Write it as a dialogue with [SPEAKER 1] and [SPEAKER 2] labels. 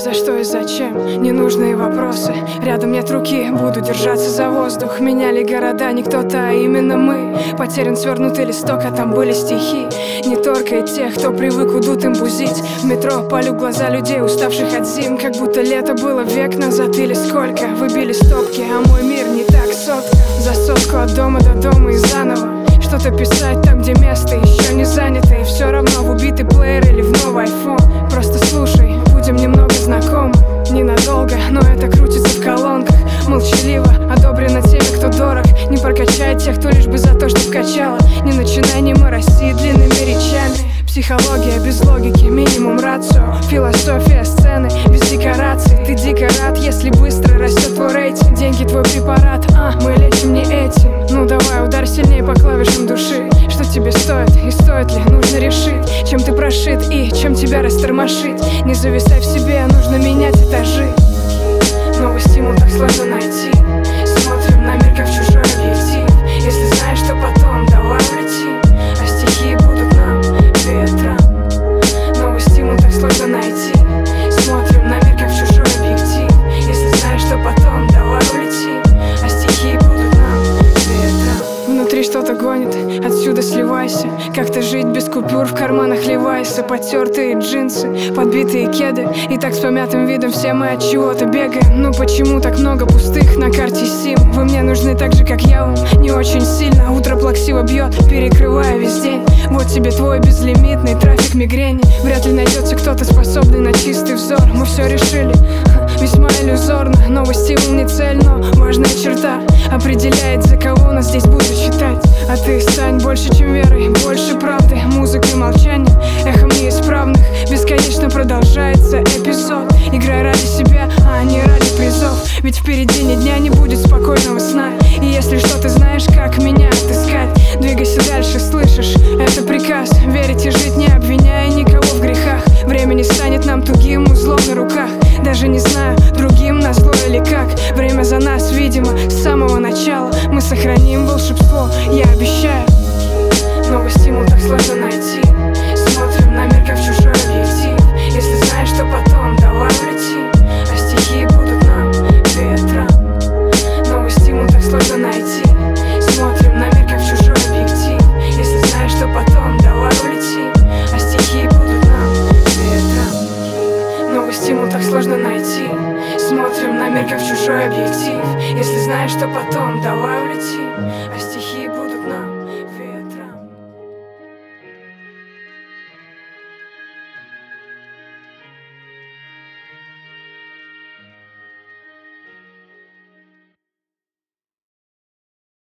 [SPEAKER 1] за что и зачем, ненужные вопросы. Рядом нет руки, буду держаться за воздух. Меняли города не кто-то, а именно мы. Потерян свернутый листок, а там были стихи. Не только и тех, кто привык удутым бузить. В метро палю глаза людей, уставших от зим. Как будто лето было век назад или сколько. Выбили стопки, а мой мир не так сотка. За сотку от дома до дома и заново что-то писать там, где место еще не занято. И все равно в убитый плеер или в новый iPhone. Просто слушай, будем немного знакомы. Ненадолго, но это крутится в колонках. Молчаливо, одобрено теми, кто дорог. Не прокачает тех, кто лишь бы за то, что вкачала. Не начинай мимо России длинными речами. Психология без логики, минимум рацио. Философия сцены без декораций. Ты дико рад, если быстро растет твой рейтинг. Деньги твой препарат, мы лечим не этим. Ну давай, ударь сильнее по клавишам души. Что тебе стоит и стоит ли, нужно решить. Чем ты прошит и чем тебя растормошить. Не зависай в себе, нужно менять этажи. Новый стимул так сложно найти. Смотрим на мир как в чужой объектив. Если знаешь, что потом, давай улетим. А стихи будут нам ветром. Новый стимул так сложно найти. Смотрим на мир как в чужой объектив. Если знаешь, что потом, давай улетим. А стихи будут нам ветром. Внутри что-то гонит, отсюда сливайся. Как-то жить без купюр, в карманах ливайся. Потертые джинсы, подбитые кеды. И так с помятым видом все мы от чего-то бегаем. Ну почему так много пустых на карте сим? Вы мне нужны так же, как я вам, не очень сильно. Утро плаксиво бьет, перекрывая весь день. Вот тебе твой безлимитный трафик мигрени. Вряд ли найдется кто-то способный на чистый взор. Мы все решили, весьма иллюзорно. Новый стимул не цель, но важная черта. Определяет, за кого нас здесь будут считать. А ты стань больше, чем верой, больше правды. Музыка и молчание, эхом неисправных. Бесконечно продолжается эпизод. Играй ради себя, а не ради призов. Ведь впереди ни дня не будет спокойного сна. И если что ты знаешь, как меня отыскать, двигайся дальше, слышишь? Это приказ, верить и жить, не обвиняя никого в грехах. Время не станет нам тугим узлом на руках. Даже не знаю, другим назло или как. Время за нас, видимо, с самого начала. Мы сохраним волшебство, я обещаю. Новый стимул так сложно найти. Смотрим на мир как в чужой объектив. Если знаешь, что потом, давай улетим. А стихи будут нам ветром. Новый стимул так сложно найти. Смотрим на мир как в чужой объектив. Если знаешь, что потом, давай улетим. А стихи будут нам ветром. Новый стимул так сложно найти. Смотрим на мир как в чужой объектив. Если знаешь, что потом, давай улетим. А стихи